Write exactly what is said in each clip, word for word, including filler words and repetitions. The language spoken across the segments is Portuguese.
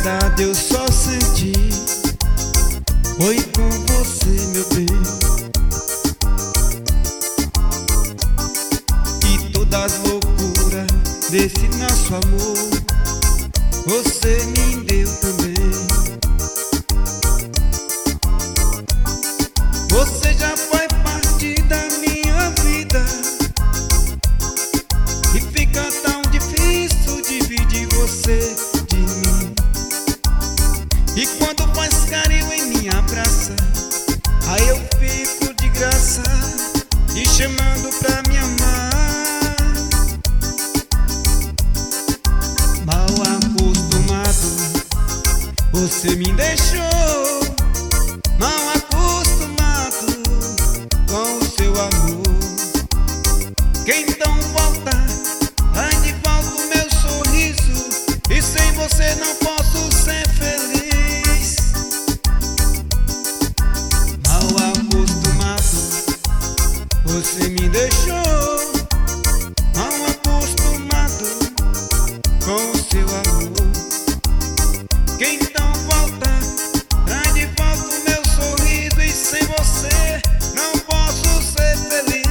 verdade eu só senti foi com você, meu bem. E todas as loucuras desse nosso amor você me deu também. Você já foi parte da minha vida e fica tão difícil dividir você de mim. E quando faz carinho em minha abraça, aí eu fico de graça te chamando pra me amar. Mal acostumado, você me deixou mal acostumado com o seu amor. Que então volta, ai de volta o meu sorriso, e sem você não posso ser feliz. Mal acostumado, você me deixou mal acostumado com o seu amor. Que então volta, traz de volta o meu sorriso, e sem você não posso ser feliz.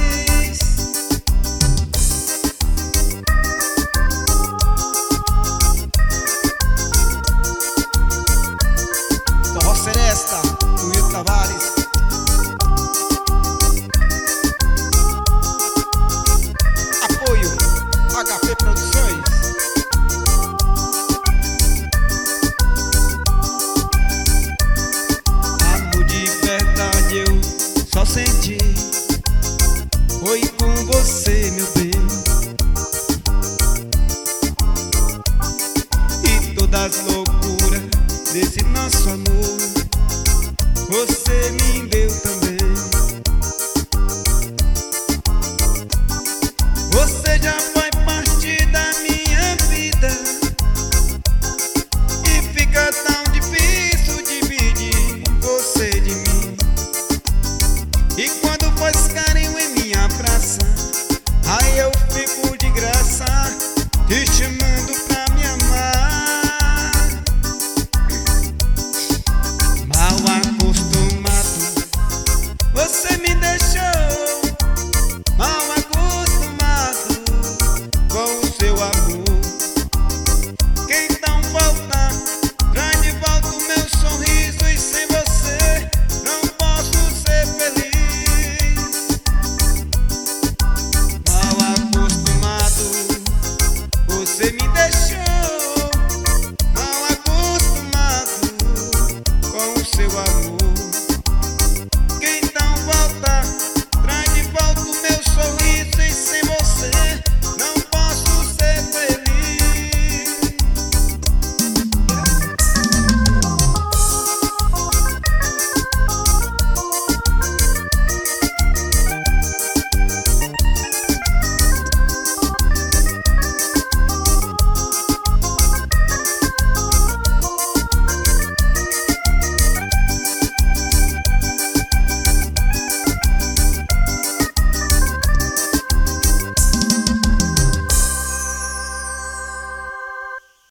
Forró Seresta, Luiz Tavares. Apoio H P Produções. Amor de verdade eu só senti foi com você, meu bem.